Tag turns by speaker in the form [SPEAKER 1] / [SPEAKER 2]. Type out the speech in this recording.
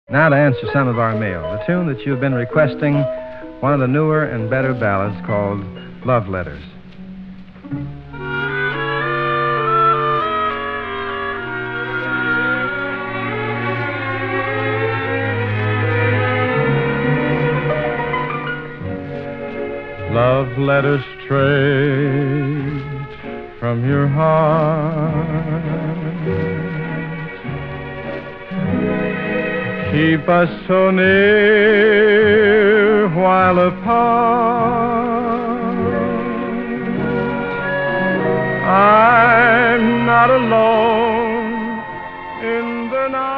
[SPEAKER 1] Now to answer some of our mail. The tune that you've been requesting, one of the newer and better ballads called Love Letters. Love letters straight from your heart keep us so near while apart. I'm not alone in the night.